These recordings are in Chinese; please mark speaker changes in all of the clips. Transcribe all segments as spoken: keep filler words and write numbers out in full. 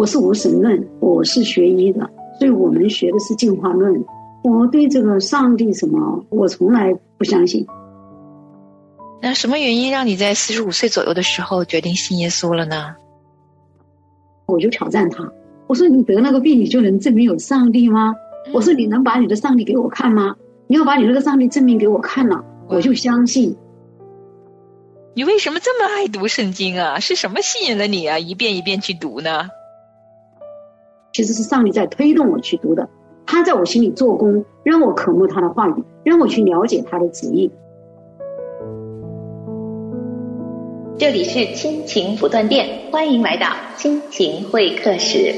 Speaker 1: 我是无神论，我是学医的，所以我们学的是进化论。我对这个上帝什么，我从来不相信。
Speaker 2: 那什么原因让你在四十五岁左右的时候决定信耶稣了呢？
Speaker 1: 我就挑战他，我说你得那个病你就能证明有上帝吗？我说你能把你的上帝给我看吗？你要把你那个上帝证明给我看了，我就相信。
Speaker 2: 你为什么这么爱读圣经啊？是什么吸引了你啊？一遍一遍去读呢？
Speaker 1: 其实是上帝在推动我去读的，他在我心里做工，让我渴慕他的话语，让我去了解他的旨意。
Speaker 3: 这里是亲情不断电，欢迎来到亲情会客室。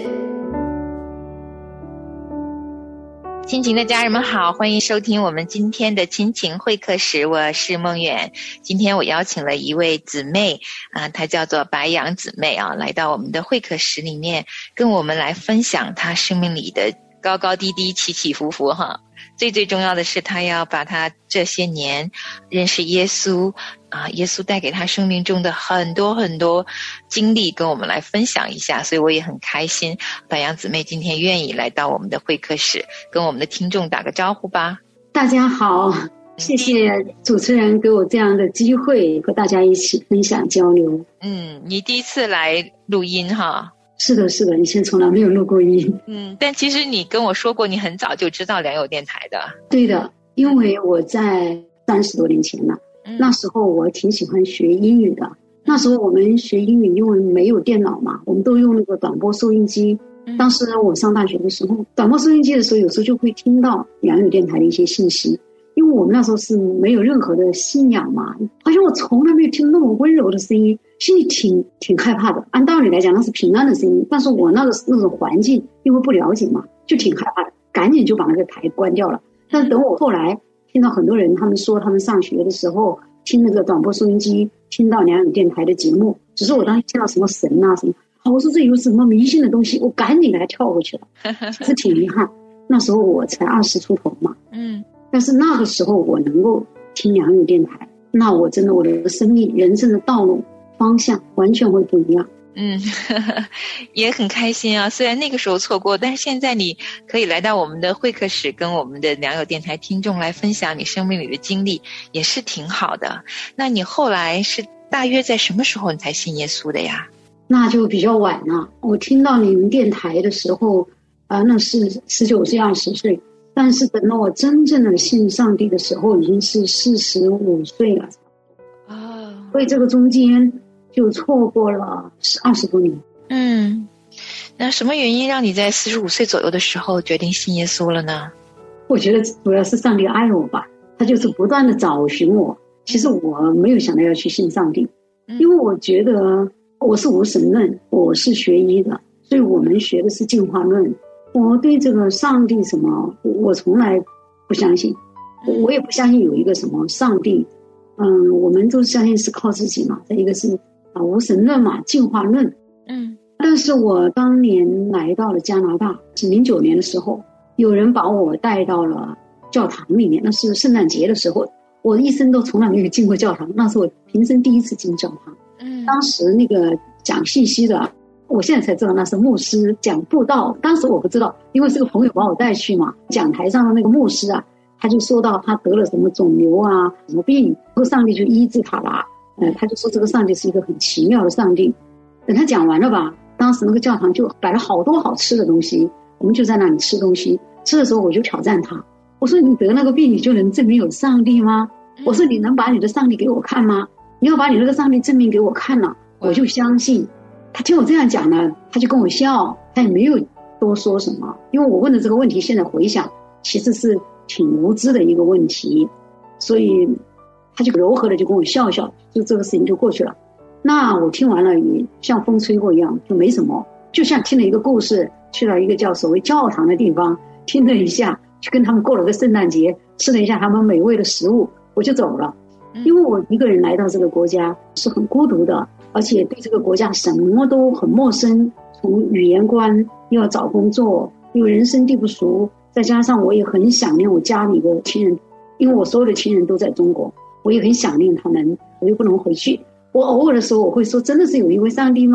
Speaker 2: 亲情的家人们好，欢迎收听我们今天的亲情会客室，我是梦远。今天我邀请了一位姊妹啊，她叫做白杨姊妹啊，来到我们的会客室里面，跟我们来分享她生命里的高高低低、起起伏伏哈。最最重要的是，她要把她这些年认识耶稣啊，耶稣带给她生命中的很多很多经历跟我们来分享一下，所以我也很开心白杨姊妹今天愿意来到我们的会客室，跟我们的听众打个招呼吧。
Speaker 1: 大家好，谢谢主持人给我这样的机会和大家一起分享交流。
Speaker 2: 嗯，你第一次来录音哈？
Speaker 1: 是的是的，以前从来没有录过音。
Speaker 2: 嗯，但其实你跟我说过你很早就知道良友电台的。
Speaker 1: 对的，因为我在三十多年前了、嗯、那时候我挺喜欢学英语的。那时候我们学英语因为没有电脑嘛，我们都用那个短波收音机。当时我上大学的时候，短波收音机的时候有时候就会听到良友电台的一些信息，因为我们那时候是没有任何的信仰嘛，好像我从来没有听那么温柔的声音，心里挺挺害怕的。按道理来讲那是平安的声音，但是我那个那种环境因为不了解嘛，就挺害怕的，赶紧就把那个台关掉了。但是等我后来听到很多人他们说他们上学的时候听那个短波收音机，听到良友电台的节目，只是我当时听到什么神啊什么，我说这有什么迷信的东西，我赶紧给他跳过去了。是挺遗憾，那时候我才二十出头嘛。嗯，但是那个时候我能够听良友电台，那我真的我的生命人生的道路方向完全会不一样。
Speaker 2: 嗯，呵呵，也很开心啊。虽然那个时候错过，但是现在你可以来到我们的会客室，跟我们的良友电台听众来分享你生命里的经历，也是挺好的。那你后来是大约在什么时候你才信耶稣的呀？
Speaker 1: 那就比较晚了。我听到你们电台的时候啊、呃，那是十九岁二十岁，但是等到我真正的信上帝的时候已经是四十五岁了啊，所以这个中间就错过了二十多年。
Speaker 2: 嗯，那什么原因让你在四十五岁左右的时候决定信耶稣了呢？
Speaker 1: 我觉得主要是上帝爱我吧，他就是不断的找寻我。其实我没有想到要去信上帝，因为我觉得我是无神论，我是学医的，所以我们学的是进化论。我对这个上帝什么，我从来不相信，我也不相信有一个什么上帝。嗯，我们都相信是靠自己嘛。再一个是啊无神论嘛，进化论。嗯，但是我当年来到了加拿大，是零九年的时候，有人把我带到了教堂里面，那是圣诞节的时候。我一生都从来没有进过教堂，那是我平生第一次进教堂。嗯，当时那个讲信息的，我现在才知道那是牧师讲布道，当时我不知道，因为是个朋友把我带去嘛。讲台上的那个牧师啊，他就说到他得了什么肿瘤啊，什么病，然后上帝就医治他了。呃，他就说这个上帝是一个很奇妙的上帝。等他讲完了吧，当时那个教堂就摆了好多好吃的东西，我们就在那里吃东西。吃的时候我就挑战他，我说你得那个病你就能证明有上帝吗？我说你能把你的上帝给我看吗？你要把你那个上帝证明给我看了，我就相信。他听我这样讲呢，他就跟我笑，他也没有多说什么。因为我问的这个问题现在回想其实是挺无知的一个问题，所以他就柔和的就跟我笑笑，就这个事情就过去了。那我听完了也像风吹过一样，就没什么，就像听了一个故事，去了一个叫所谓教堂的地方，听了一下，去跟他们过了个圣诞节，吃了一下他们美味的食物，我就走了。因为我一个人来到这个国家是很孤独的，而且对这个国家什么都很陌生，从语言观又要找工作，又人生地不熟，再加上我也很想念我家里的亲人，因为我所有的亲人都在中国，我也很想念他们，我又不能回去。我偶尔的时候我会说，真的是有一位上帝吗？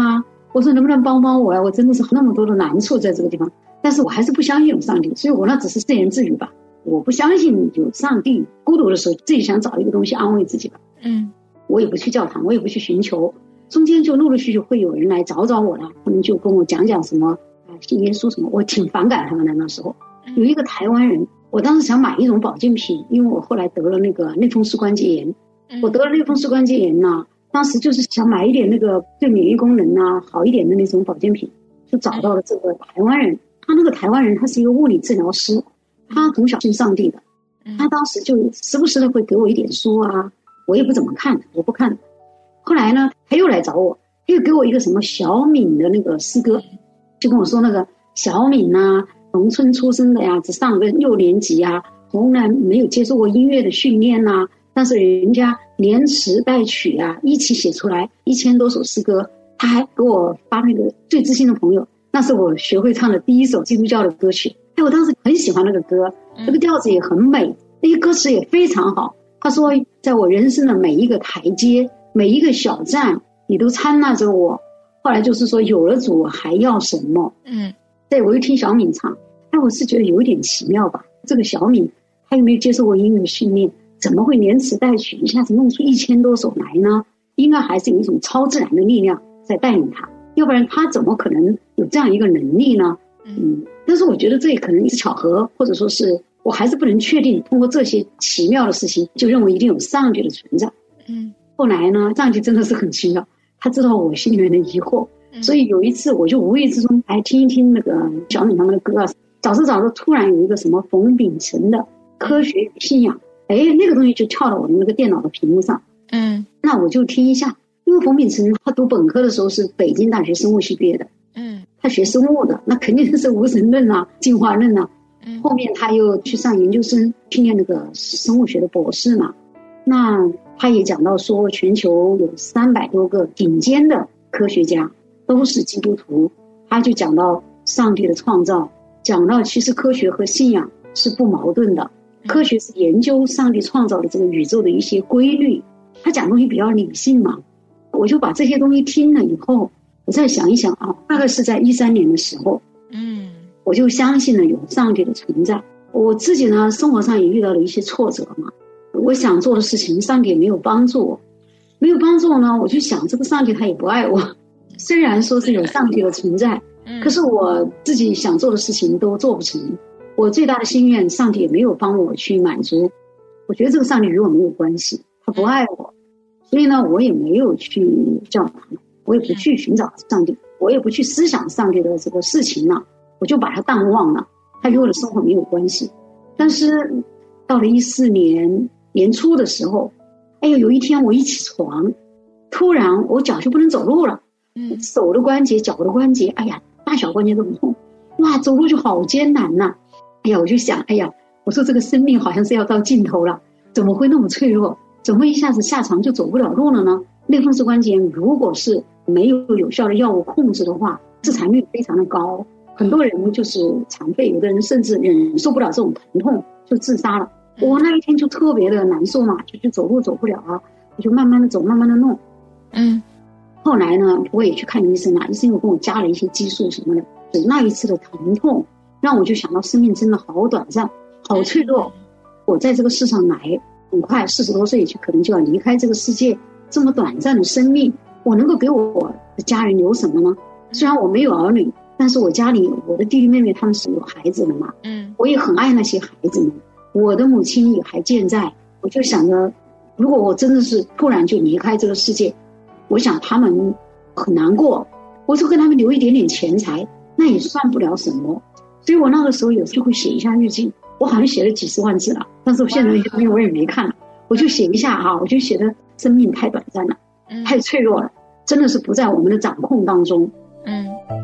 Speaker 1: 我说能不能帮帮我呀？我真的是那么多的难处在这个地方，但是我还是不相信有上帝，所以我那只是自言自语吧。我不相信有上帝，孤独的时候自己想找一个东西安慰自己吧。
Speaker 2: 嗯，
Speaker 1: 我也不去教堂，我也不去寻求，中间就陆陆续续会有人来找找我了，他们就跟我讲讲什么啊，信耶稣什么，我挺反感他们的。那时候有一个台湾人，我当时想买一种保健品，因为我后来得了那个类风湿关节炎，我得了类风湿关节炎呢，当时就是想买一点那个对免疫功能啊好一点的那种保健品，就找到了这个台湾人。他那个台湾人他是一个物理治疗师，他从小信上帝的，他当时就时不时的会给我一点书啊，我也不怎么看，我不看。后来呢，他又来找我，又给我一个什么小敏的那个诗歌，就跟我说那个小敏啊，农村出生的呀，只上个六年级啊，从来没有接受过音乐的训练呐、啊，但是人家连词带曲啊一起写出来一千多首诗歌。他还给我发那个最知心的朋友，那是我学会唱的第一首基督教的歌曲。哎，我当时很喜欢那个歌，那个调子也很美，那些歌词也非常好。他说，在我人生的每一个台阶，每一个小站，你都参纳着我。后来就是说，有了主还要什么？嗯，对，我又听小敏唱，哎，我是觉得有一点奇妙吧。这个小敏，她又没有接受过音乐训练，怎么会连词带曲一下子弄出一千多首来呢？应该还是有一种超自然的力量在带领她，要不然她怎么可能有这样一个能力呢？嗯，但是我觉得这也可能是巧合，或者说是我还是不能确定，通过这些奇妙的事情就认为一定有上帝的存在。嗯，后来呢，上帝真的是很奇妙，他知道我心里面的疑惑，所以有一次我就无意之中来听一听那个小敏他们的歌啊，找着找着突然有一个什么冯秉成的科学与信仰，哎，那个东西就跳到我的那个电脑的屏幕上。嗯，那我就听一下，因为冯秉成他读本科的时候是北京大学生物系毕业的。嗯，他学生物的，那肯定是无神论啊，进化论啊。嗯，后面他又去上研究生，去念那个生物学的博士嘛。那他也讲到说，全球有三百多个顶尖的科学家都是基督徒。他就讲到上帝的创造，讲到其实科学和信仰是不矛盾的。科学是研究上帝创造的这个宇宙的一些规律，他讲东西比较理性嘛。我就把这些东西听了以后，我再想一想啊，大概是在一三年的时候，嗯，我就相信了有上帝的存在。我自己呢，生活上也遇到了一些挫折嘛，我想做的事情，上帝也没有帮助我，没有帮助呢，我就想这个上帝他也不爱我。虽然说是有上帝的存在，可是我自己想做的事情都做不成。我最大的心愿，上帝也没有帮我去满足。我觉得这个上帝与我没有关系，他不爱我，所以呢，我也没有去教堂，我也不去寻找上帝，我也不去思想上帝的这个事情了，我就把它淡忘了，它与我的生活没有关系。但是到了一四年年初的时候，哎呦，有一天我一起床，突然我脚就不能走路了，嗯，手的关节、脚的关节，哎呀，大小关节都很痛，哇，走路就好艰难呐、啊。哎呀，我就想，哎呀，我说这个生命好像是要到尽头了，怎么会那么脆弱？怎么一下子下床就走不了路了呢？类风湿关节如果是没有有效的药物控制的话，致残率非常的高，很多人就是残废，有的人甚至忍受不了这种疼痛就自杀了。我那一天就特别的难受嘛，就就走路走不了啊，我就慢慢的走，慢慢的弄。嗯，后来呢，我也去看医生了，医生又跟我加了一些激素什么的。那一次的疼痛让我就想到生命真的好短暂，好脆弱。我在这个世上来很快四十多岁就可能就要离开这个世界，这么短暂的生命，我能够给我的家人留什么呢？虽然我没有儿女，但是我家里我的弟弟妹妹他们是有孩子的嘛，嗯，我也很爱那些孩子们，我的母亲也还健在。我就想着，如果我真的是突然就离开这个世界，我想他们很难过，我就跟他们留一点点钱财，那也算不了什么。所以我那个时候有时就会写一下日记，我好像写了几十万字了，但是我现在那些东西我也没看了，我就写一下啊，我就写的生命太短暂了，太脆弱了，真的是不在我们的掌控当中。嗯。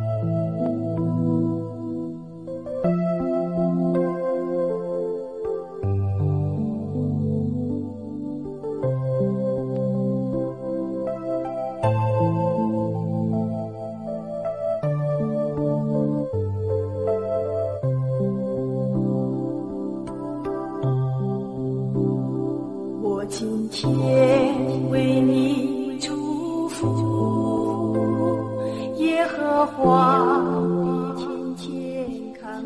Speaker 4: 今天为你祝福，也和华一天天看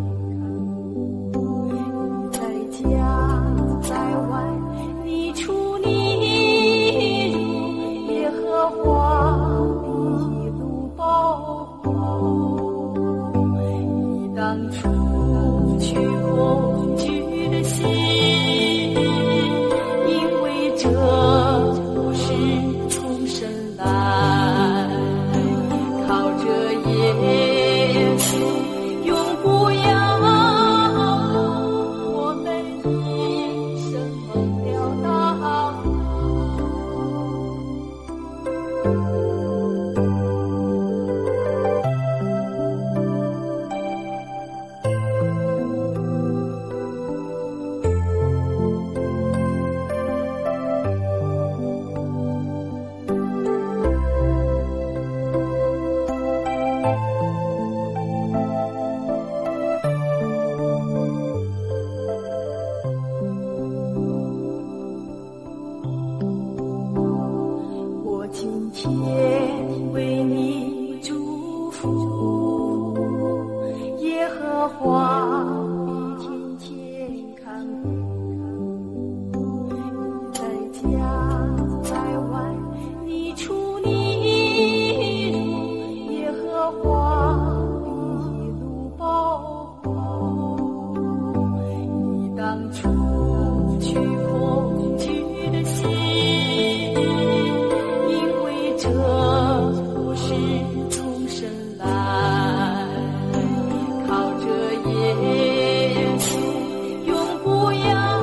Speaker 4: 顾，你在家在外，你出你入，耶和华一路保护。你当初去恐惧的心，因为这不是从神来，靠着耶稣永不要我们一生蒙了道路。我今天为你祝福，耶和华必天天看顾。你在家在外，你出你入，耶和华必一路保护。你当初去恐惧的心，因为这不是从神来，靠着耶稣永不要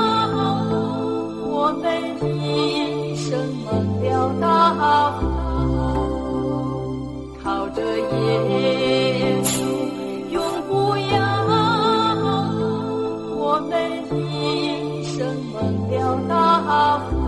Speaker 4: 我们一生蒙了道路，靠着耶稣永不要我们一生蒙了道路。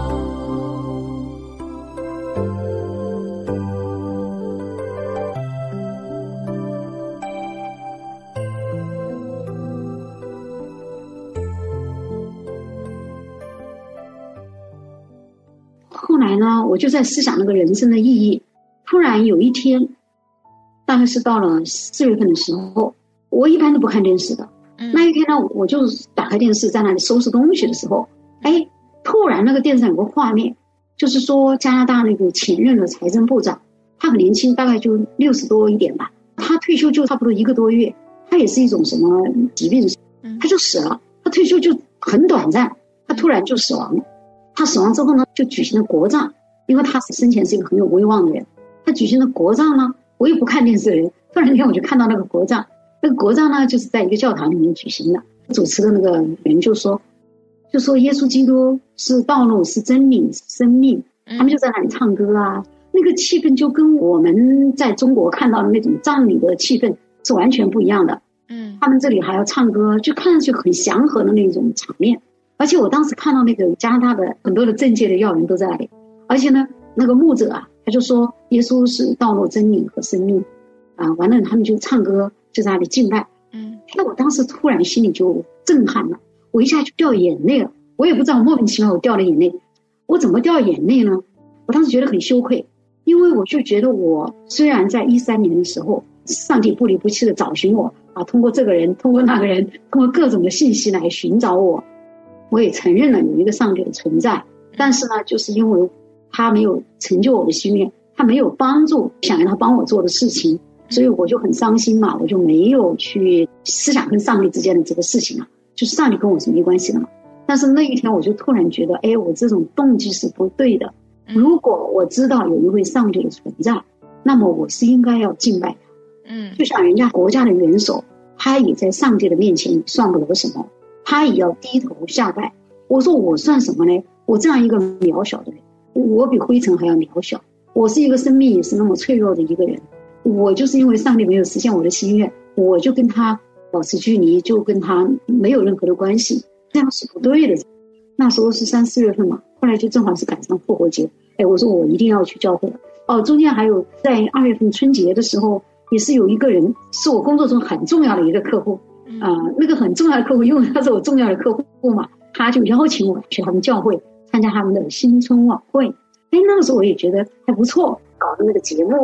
Speaker 1: 后来呢，我就在思想那个人生的意义。突然有一天，大概是到了四月份的时候，我一般都不看电视的。
Speaker 2: 嗯
Speaker 1: 那一天呢，我就打开电视，在那里收拾东西的时候，哎，突然那个电视上有个画面，就是说加拿大那个前任的财政部长，他很年轻，大概就六十多一点吧，他退休就差不多一个多月，他也是一种什么疾病，他就死了。他退休就很短暂，他突然就死亡了。他死亡之后呢，就举行了国葬，因为他生前是一个很有威望的人。他举行了国葬呢，我也不看电视的人，突然间我就看到那个国葬。那个国葬呢，就是在一个教堂里面举行的。主持的那个人就说，就说耶稣基督是道路，是真理，是生命。他们就在那里唱歌啊，那个气氛就跟我们在中国看到的那种葬礼的气氛是完全不一样的。
Speaker 2: 嗯，
Speaker 1: 他们这里还要唱歌，就看上去很祥和的那种场面。而且我当时看到那个加拿大的很多的政界的要人都在那里，而且呢，那个牧者啊，他就说耶稣是道路、真理和生命啊。完了，他们就唱歌，就在那里敬拜。
Speaker 2: 嗯，
Speaker 1: 那我当时突然心里就震撼了，我一下就掉眼泪了。我也不知道莫名其妙我掉了眼泪，我怎么掉眼泪呢？我当时觉得很羞愧，因为我就觉得我虽然在一三年的时候，上帝不离不弃的找寻我啊，通过这个人，通过那个人，通过各种的信息来寻找我。我也承认了有一个上帝的存在，但是呢，就是因为他没有成就我的心愿，他没有帮助想让他帮我做的事情，所以我就很伤心嘛，我就没有去思想跟上帝之间的这个事情啊，就是上帝跟我是没关系的嘛。但是那一天我就突然觉得，哎，我这种动机是不对的。如果我知道有一位上帝的存在，那么我是应该要敬拜他。
Speaker 2: 嗯，
Speaker 1: 就像人家国家的元首，他也在上帝的面前算不得什么，他也要低头下拜。我说我算什么呢？我这样一个渺小的人，我比灰尘还要渺小，我是一个生命也是那么脆弱的一个人，我就是因为上帝没有实现我的心愿，我就跟他保持距离，就跟他没有任何的关系，这样是不对的。那时候是三四月份嘛，后来就正好是赶上复活节，哎，我说我一定要去教会了。哦，中间还有在二月份春节的时候，也是有一个人是我工作中很重要的一个客户啊、呃，那个很重要的客户，因为他是我重要的客户嘛，他就邀请我去他们教会参加他们的新春晚会。哎，那个时候我也觉得还不错，搞的那个节目啊，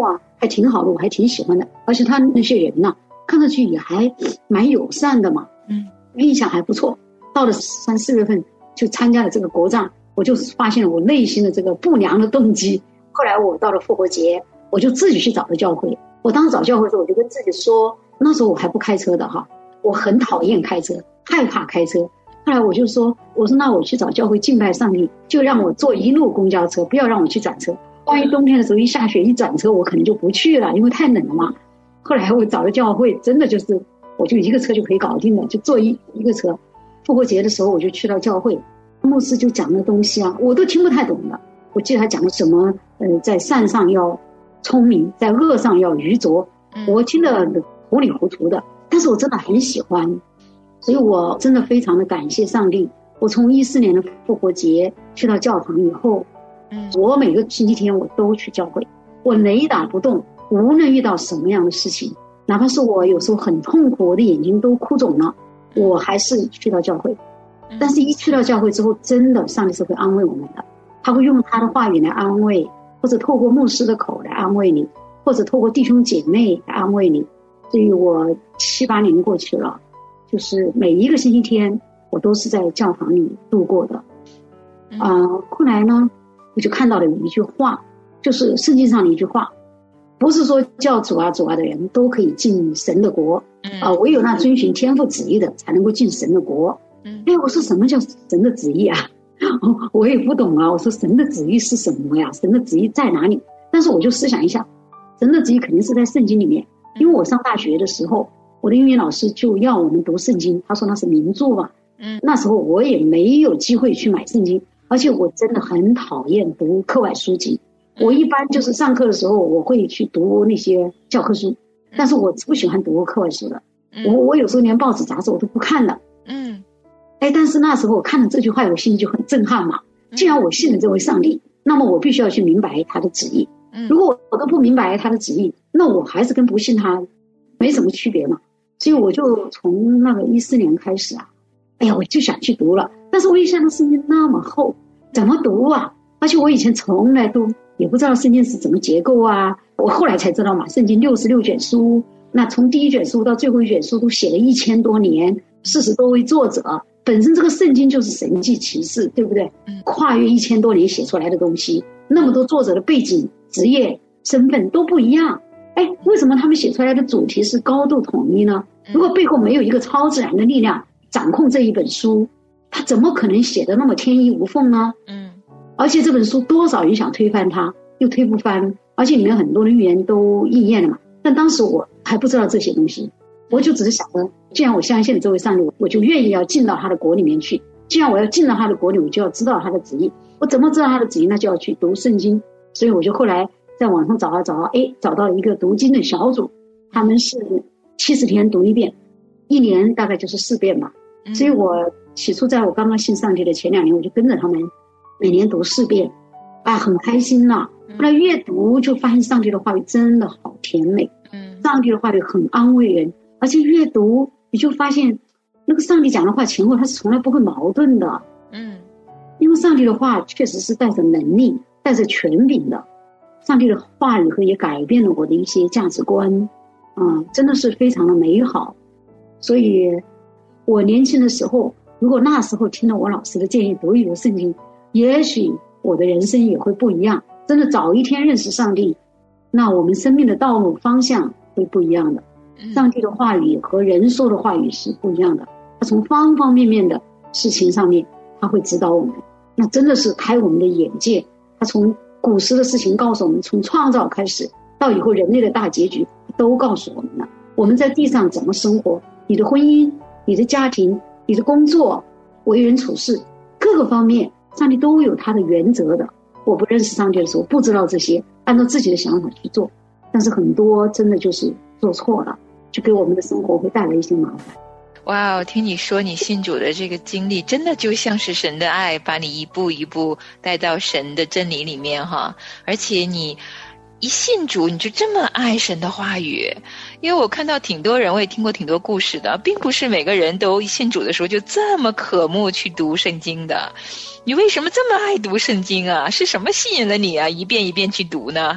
Speaker 1: 还挺好的，我还挺喜欢的。而且他那些人呢、啊，看上去也还蛮友善的嘛，
Speaker 2: 嗯，
Speaker 1: 印象还不错。到了三四月份就参加了这个国葬，我就发现了我内心的这个不良的动机。后来我到了复活节，我就自己去找了教会。我当时找教会的时候，我就跟自己说，那时候我还不开车的哈，我很讨厌开车，害怕开车。后来我就说，我说那我去找教会敬拜上帝，就让我坐一路公交车，不要让我去转车。万一冬天的时候一下雪一转车，我可能就不去了，因为太冷了嘛。后来我找了教会，真的就是我就一个车就可以搞定了，就坐一一个车。复活节的时候我就去到教会，牧师就讲的东西啊，我都听不太懂的。我记得他讲了什么，呃，在善上要聪明，在恶上要愚拙，我听得糊里糊涂的，但是我真的很喜欢，所以我真的非常的感谢上帝。我从一四年的复活节去到教堂以后，我每个星期天我都去教会，我雷打不动，无论遇到什么样的事情，哪怕是我有时候很痛苦，我的眼睛都哭肿了，我还是去到教会。但是一去到教会之后，真的上帝是会安慰我们的，他会用他的话语来安慰，或者透过牧师的口来安慰你，或者透过弟兄姐妹来安慰你。所以我七八年过去了，就是每一个星期天我都是在教堂里度过的。啊、呃，后来呢，我就看到了一句话，就是圣经上的一句话，不是说叫主啊主啊的人都可以进神的国，啊、呃，唯有那遵循天父旨意的才能够进神的国。哎，我说什么叫神的旨意啊？我也不懂啊。我说神的旨意是什么呀？神的旨意在哪里？但是我就思想一下，神的旨意肯定是在圣经里面。因为我上大学的时候，我的英语老师就要我们读圣经，他说那是名著嘛。嗯，那时候我也没有机会去买圣经，而且我真的很讨厌读课外书籍。我一般就是上课的时候我会去读那些教科书，但是我不喜欢读课外书的。我我有时候连报纸杂志我都不看的。嗯。哎，但是那时候我看了这句话，我心里就很震撼嘛。既然我信了这位上帝，那么我必须要去明白他的旨意。如果我都不明白他的旨意，那我还是跟不信他没什么区别嘛。所以我就从那个一四年开始啊，哎呀，我就想去读了。但是我一想到圣经那么厚，怎么读啊？而且我以前从来都也不知道圣经是怎么结构啊。我后来才知道嘛，圣经六十六卷书，那从第一卷书到最后一卷书都写了一千多年，四十多位作者。本身这个圣经就是神迹奇事，对不对？跨越一千多年写出来的东西，那么多作者的背景、职业、身份都不一样。哎，为什么他们写出来的主题是高度统一呢？如果背后没有一个超自然的力量掌控这一本书，他怎么可能写得那么天衣无缝呢？嗯，而且这本书多少人想推翻它，又推不翻，而且里面很多的预言都应验了嘛。但当时我还不知道这些东西。我就只是想着，既然我相信了这位上帝，我就愿意要进到他的国里面去。既然我要进到他的国里，我就要知道他的旨意。我怎么知道他的旨意？那就要去读圣经。所以我就后来在网上找啊找啊，哎，找到了一个读经的小组，他们是七十天读一遍，一年大概就是四遍吧。所以我起初在我刚刚信上帝的前两年，我就跟着他们每年读四遍，啊，很开心呐、啊。后来越读就发现上帝的话语真的好甜美，上帝的话语很安慰人。而且越读你就发现那个上帝讲的话前后他是从来不会矛盾的。嗯，因为上帝的话确实是带着能力带着权柄的，上帝的话语和也改变了我的一些价值观，嗯，真的是非常的美好。所以我年轻的时候如果那时候听了我老师的建议读一读圣经，也许我的人生也会不一样，真的早一天认识上帝，那我们生命的道路方向会不一样的。上帝的话语和人说的话语是不一样的，他从方方面面的事情上面他会指导我们，那真的是开我们的眼界。他从古时的事情告诉我们，从创造开始到以后人类的大结局都告诉我们了。我们在地上怎么生活，你的婚姻、你的家庭、你的工作、为人处事各个方面，上帝都有他的原则的。我不认识上帝的时候不知道这些，按照自己的想法去做，但是很多真的就是做错了，就给我们的生活会带来一些麻烦。
Speaker 2: 哇，听你说你信主的这个经历真的就像是神的爱把你一步一步带到神的真理里面哈，而且你一信主你就这么爱神的话语。因为我看到挺多人，我也听过挺多故事的，并不是每个人都一信主的时候就这么渴慕去读圣经的。你为什么这么爱读圣经啊？是什么吸引了你啊一遍一遍去读呢？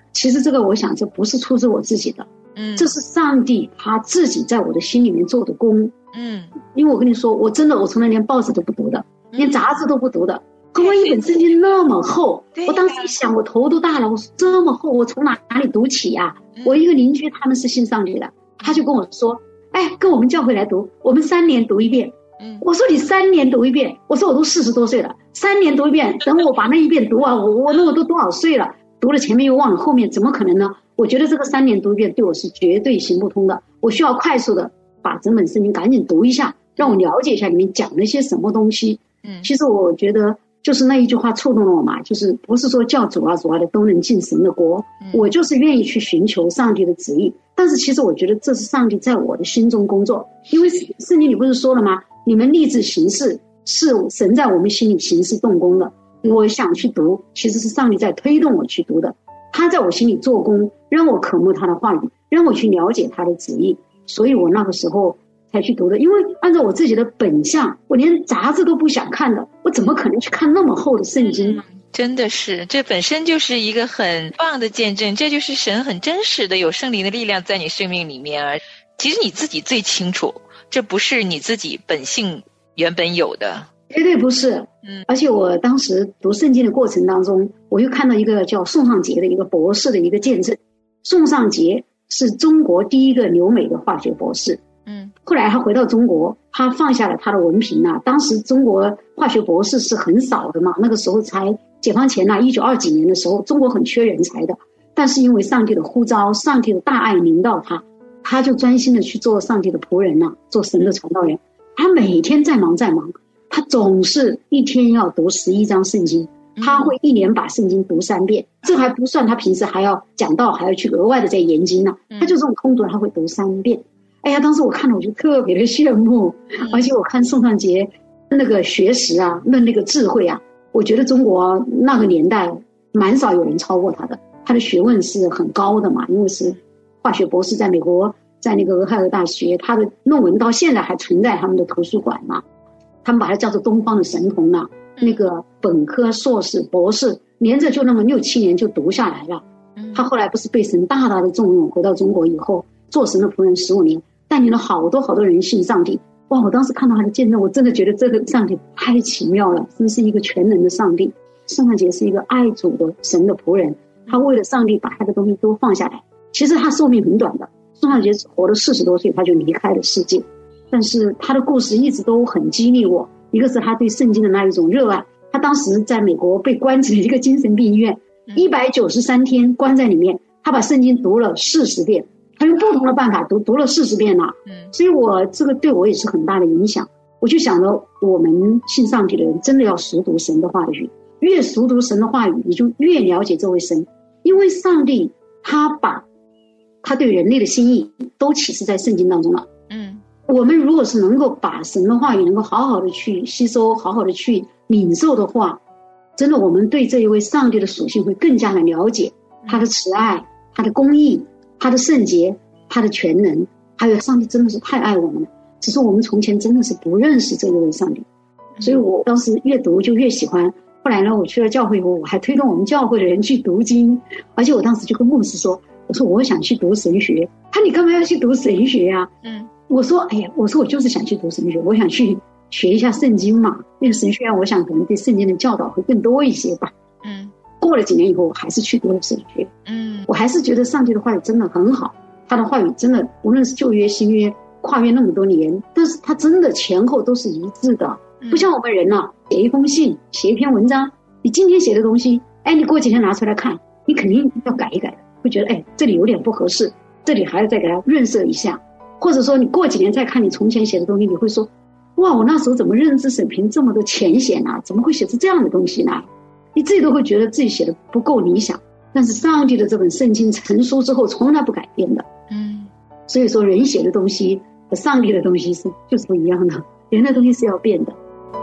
Speaker 1: 其实这个我想这不是出自我自己的，嗯，这是上帝他自己在我的心里面做的工，嗯，因为我跟你说，我真的我从来连报纸都不读的，连杂志都不读的。可我一本圣经那么厚，我当时一想，我头都大了，我说这么厚，我从哪里读起啊？我一个邻居他们是信上帝的，他就跟我说，哎，跟我们教会来读，我们三年读一遍。我说你三年读一遍，我说我都四十多岁了，三年读一遍，等我把那一遍读完，我我那我都多少岁了？读了前面又忘了后面，怎么可能呢？我觉得这个三年读一遍对我是绝对行不通的，我需要快速的把整本圣经赶紧读一下，让我了解一下里面讲了些什么东西。嗯，其实我觉得就是那一句话触动了我嘛，就是不是说叫主啊主啊的都能进神的国，我就是愿意去寻求上帝的旨意。但是其实我觉得这是上帝在我的心中工作，因为圣经里不是说了吗？你们立志行事，是神在我们心里行事动工的。我想去读，其实是上帝在推动我去读的，他在我心里做工，让我渴慕他的话语，让我去了解他的旨意，所以我那个时候才去读的。因为按照我自己的本相，我连杂志都不想看的，我怎么可能去看那么厚的圣经呢？
Speaker 2: 真的是，这本身就是一个很棒的见证，这就是神很真实的有圣灵的力量在你生命里面，而其实你自己最清楚，这不是你自己本性原本有的，
Speaker 1: 绝对不是。嗯，而且我当时读圣经的过程当中，我又看到一个叫宋尚杰的一个博士的一个见证。宋尚杰是中国第一个留美的化学博士。嗯，后来他回到中国，他放下了他的文凭啊。当时中国化学博士是很少的嘛，那个时候才解放前啊，一九二几年的时候，中国很缺人才的。但是因为上帝的呼召，上帝的大爱临到他，他就专心的去做上帝的仆人啊，做神的传道人。他每天在忙在忙，他总是一天要读十一章圣经，他会一年把圣经读三遍，这还不算他平时还要讲道，还要去额外的在研经呢、啊。他就这种空读他会读三遍。哎呀，当时我看了我就特别的羡慕，而且我看宋尚杰那个学识啊，那那个智慧啊，我觉得中国那个年代蛮少有人超过他的，他的学问是很高的嘛，因为是化学博士，在美国在那个俄亥俄大学，他的论文到现在还存在他们的图书馆嘛，他们把它叫做东方的神童啊，那个本科硕士博士连着就那么六七年就读下来了。他后来不是被神大大的重用，回到中国以后做神的仆人十五年，带领了好多好多人信上帝。哇，我当时看到他的见证，我真的觉得这个上帝太奇妙了，真是一个全能的上帝。圣诞节是一个爱主的神的仆人，他为了上帝把他的东西都放下来。其实他寿命很短的，宋尚杰活了四十多岁他就离开了世界，但是他的故事一直都很激励我。一个是他对圣经的那一种热爱，他当时在美国被关进了一个精神病医院，一百九十三天关在里面，他把圣经读了四十遍，他用不同的办法读读了四十遍了。所以我这个对我也是很大的影响。我就想着我们信上帝的人真的要熟读神的话语，越熟读神的话语，你就越了解这位神，因为上帝他把他对人类的心意都启示在圣经当中了。嗯，我们如果是能够把神的话语能够好好的去吸收，好好的去领受的话，真的我们对这一位上帝的属性会更加的了解，他的慈爱，他的公义，他的圣洁，他的全能，还有上帝真的是太爱我们了，只是我们从前真的是不认识这一位上帝。所以我当时越读就越喜欢。后来呢，我去了教会以后，我还推动我们教会的人去读经，而且我当时就跟牧师说，我说我想去读神学。他你干嘛要去读神学啊？嗯，我说哎呀，我说我就是想去读神学，我想去学一下圣经嘛。那个神学院我想可能对圣经的教导会更多一些吧。嗯，过了几年以后，我还是去读了神学。嗯，我还是觉得上帝的话语真的很好，他的话语真的无论是旧约新约跨越那么多年，但是他真的前后都是一致的。不像我们人啊，写一封信，写一篇文章，你今天写的东西，哎，你过几天拿出来看，你肯定要改一改的，会觉得哎，这里有点不合适，这里还要再给它润色一下。或者说你过几年再看你从前写的东西，你会说，哇，我那时候怎么认知水平这么的浅显啊？怎么会写出这样的东西呢？你自己都会觉得自己写的不够理想。但是上帝的这本圣经成书之后，从来不改变的。嗯，所以说人写的东西和上帝的东西是就是不一样的，人的东西是要变的。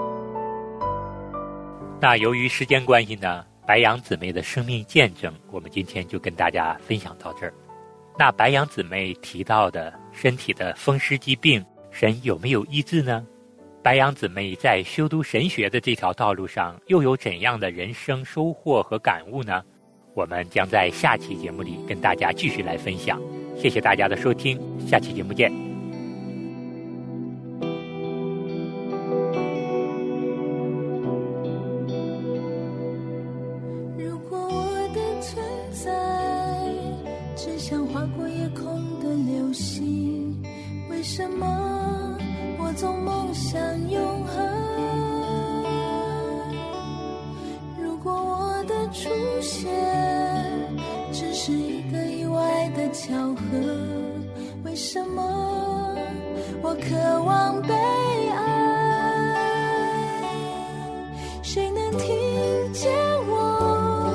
Speaker 5: 那由于时间关系呢，白杨姊妹的生命见证我们今天就跟大家分享到这儿。那白杨姊妹提到的身体的风湿疾病，神有没有医治呢？白杨姊妹在修读神学的这条道路上又有怎样的人生收获和感悟呢？ 我们将在下期节目里跟大家继续来分享。谢谢大家的收听，下期节目见。
Speaker 4: 如果我的存在只像划过夜空的流星，为什么我总梦想永恒？如果我的出现只是一个意外的巧合，为什么我渴望被爱？谁能听见我，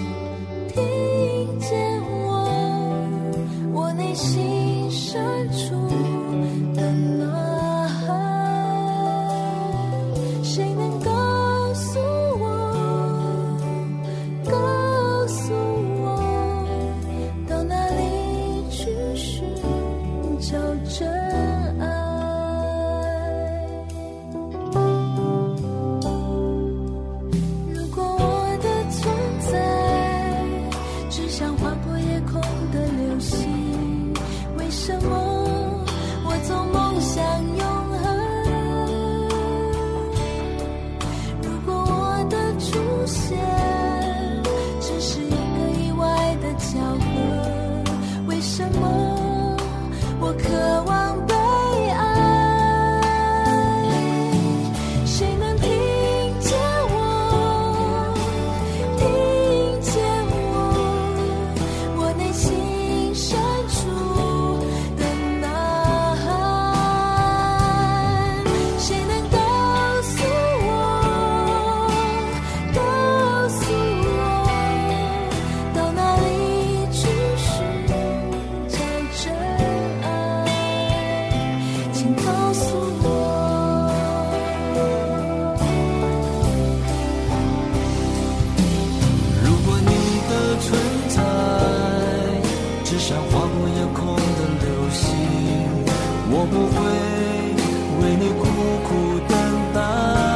Speaker 4: 听见我，我内心深处的呐喊？谁能告诉我，告诉我，到哪里去寻找真爱？如果我的存在只像划过夜空的流星，为什么我总梦想永恒？如果我的出现只是一个意外的巧合，为什么我渴望被爱？谁能听见我，听见我，我内心深处的呐喊？谁能告诉我，告诉我，到哪里去寻找真爱？请告诉我。
Speaker 6: 如果你的存在只像划过夜空的流星，我不会为你苦苦等待。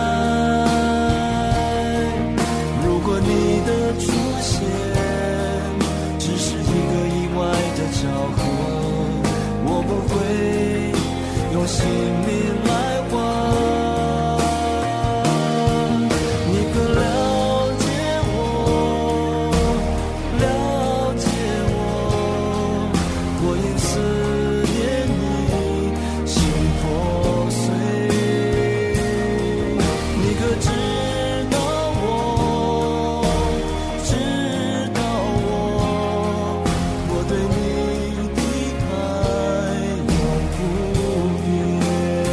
Speaker 6: 如果你的出现只是一个意外的巧合，我不会用性命来换。你可了解我，了解我，我因思念你心破碎。你可知道我，知道我，我对你的爱永不变。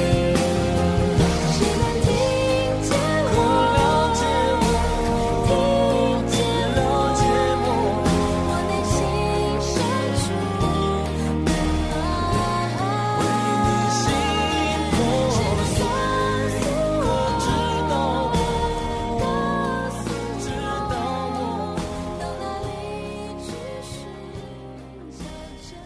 Speaker 4: 谁能听见
Speaker 6: 可
Speaker 4: 我，
Speaker 6: 了解我，
Speaker 4: 听见
Speaker 6: 了解我，
Speaker 4: 我内心深处的呐喊？
Speaker 6: 为你心破碎。可知道我，
Speaker 4: 告诉
Speaker 6: 知道我。
Speaker 4: 到哪里去寻找真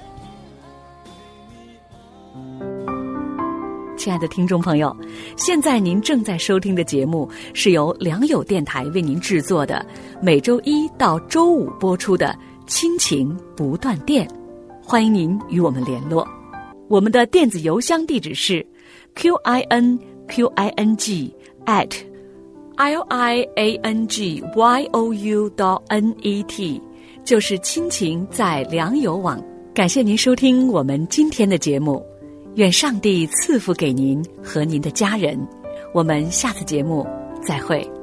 Speaker 4: 爱？
Speaker 7: 亲爱的听众朋友，现在您正在收听的节目是由良友电台为您制作的，每周一到周五播出的《亲情不断电》，欢迎您与我们联络。我们的电子邮箱地址是 q i n q i n g at l i a n g y o u dot n e t， 就是亲情在良友网。感谢您收听我们今天的节目，愿上帝赐福给您和您的家人。我们下次节目再会。